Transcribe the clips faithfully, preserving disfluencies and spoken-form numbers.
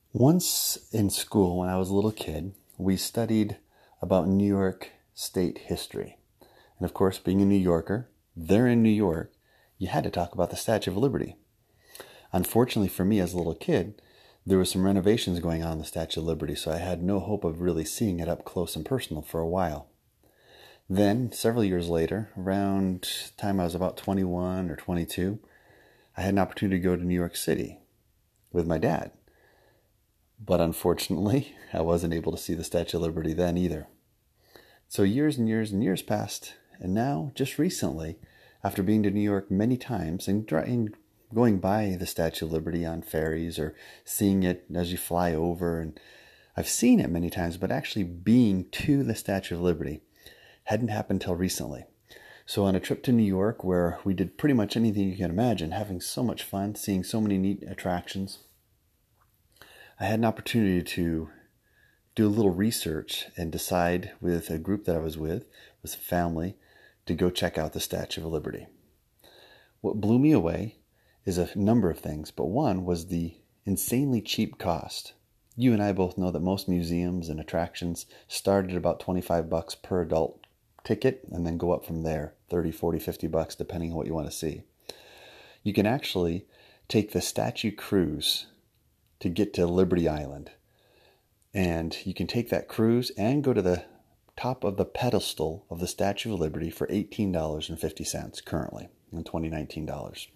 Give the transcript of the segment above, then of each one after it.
Once in school, when I was a little kid, we studied about New York State history. And of course, being a New Yorker, there in New York, you had to talk about the Statue of Liberty. Unfortunately for me as a little kid, there were some renovations going on in the Statue of Liberty, so I had no hope of really seeing it up close and personal for a while. Then, several years later, around the time I was about twenty-one or twenty-two, I had an opportunity to go to New York City with my dad. But unfortunately, I wasn't able to see the Statue of Liberty then either. So years and years and years passed, and now, just recently, after being to New York many times and going by the Statue of Liberty on ferries or seeing it as you fly over, and I've seen it many times, but actually being to the Statue of Liberty hadn't happened till recently. So on a trip to New York where we did pretty much anything you can imagine, having so much fun, seeing so many neat attractions, I had an opportunity to do a little research and decide with a group that I was with, with some family, to go check out the Statue of Liberty. What blew me away is a number of things, but one was the insanely cheap cost. You and I both know that most museums and attractions start at about twenty-five bucks per adult ticket and then go up from there, thirty, forty, fifty bucks depending on what you want to see. You can actually take the Statue Cruise to get to Liberty Island. And you can take that cruise and go to the top of the pedestal of the Statue of Liberty for eighteen dollars and fifty cents currently in twenty nineteen dollars.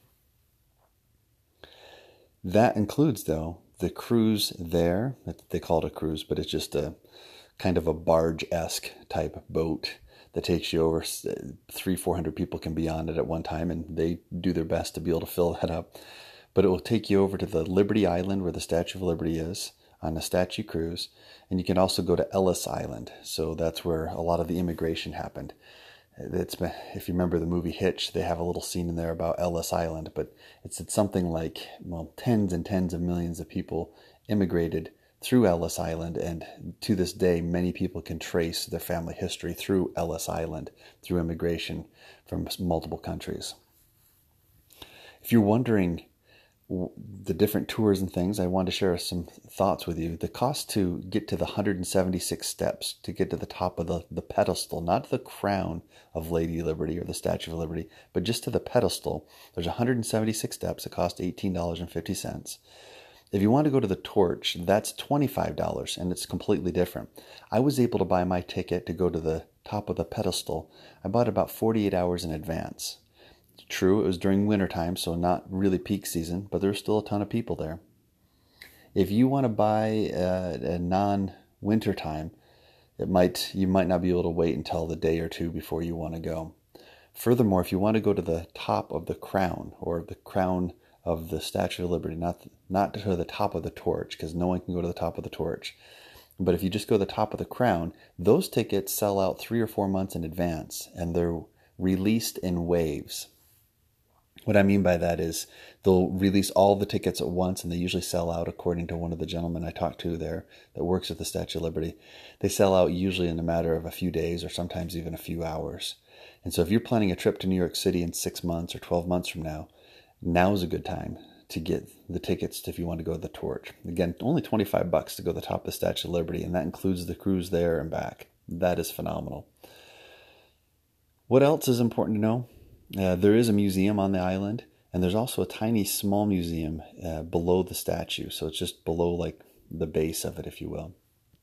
That includes, though, the cruise there. They call it a cruise, but it's just a kind of a barge-esque type boat that takes you over. Three, four hundred people can be on it at one time, and they do their best to be able to fill that up. But it will take you over to the Liberty Island where the Statue of Liberty is on the Statue Cruise. And you can also go to Ellis Island. So that's where a lot of the immigration happened. It's been, if you remember the movie Hitch, they have a little scene in there about Ellis Island. But it's, it's something like, well, tens and tens of millions of people immigrated through Ellis Island. And to this day, many people can trace their family history through Ellis Island, through immigration from multiple countries. If you're wondering the different tours and things, I want to share some thoughts with you. The cost to get to the one hundred seventy-six steps, to get to the top of the, the pedestal, not the crown of Lady Liberty or the Statue of Liberty, but just to the pedestal, there's one hundred seventy-six steps. It costs eighteen dollars and fifty cents. If you want to go to the torch, that's twenty-five dollars, and it's completely different. I was able to buy my ticket to go to the top of the pedestal. I bought about forty-eight hours in advance. True, it was during wintertime, so not really peak season, but there's still a ton of people there. If you want to buy uh, a non-winter time, it might you might not be able to wait until the day or two before you want to go. Furthermore, if you want to go to the top of the crown, or the crown of the Statue of Liberty, not, not to the top of the torch, because no one can go to the top of the torch, but if you just go to the top of the crown, those tickets sell out three or four months in advance, and they're released in waves. What I mean by that is they'll release all the tickets at once, and they usually sell out, according to one of the gentlemen I talked to there that works at the Statue of Liberty. They sell out usually in a matter of a few days or sometimes even a few hours. And so if you're planning a trip to New York City in six months or twelve months from now, now's a good time to get the tickets if you want to go to the torch. Again, only twenty-five bucks to go to the top of the Statue of Liberty, and that includes the cruise there and back. That is phenomenal. What else is important to know? Uh, there is a museum on the island, and there's also a tiny small museum uh, below the statue. So it's just below like the base of it, if you will.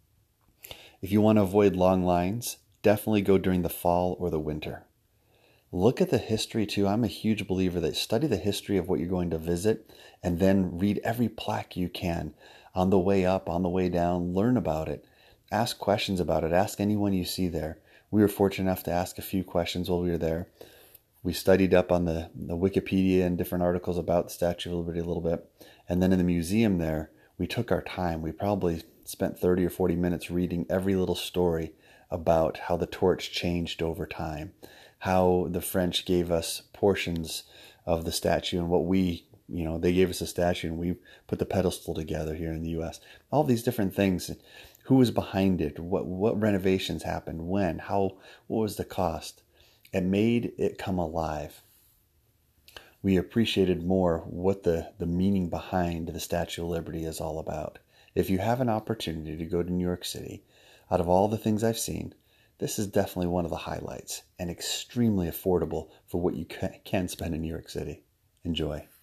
If you want to avoid long lines, definitely go during the fall or the winter. Look at the history too. I'm a huge believer that study the history of what you're going to visit, and then read every plaque you can on the way up, on the way down. Learn about it. Ask questions about it. Ask anyone you see there. We were fortunate enough to ask a few questions while we were there. We studied up on the, the Wikipedia and different articles about the Statue of Liberty a little bit. And then in the museum there, we took our time. We probably spent thirty or forty minutes reading every little story about how the torch changed over time, how the French gave us portions of the statue and what we, you know, they gave us a statue and we put the pedestal together here in the U S. All these different things. Who was behind it? What, what renovations happened? When? How? What was the cost? It made it come alive. We appreciated more what the, the meaning behind the Statue of Liberty is all about. if you have an opportunity to go to New York City, out of all the things I've seen, this is definitely one of the highlights and extremely affordable for what you can spend in New York City. Enjoy.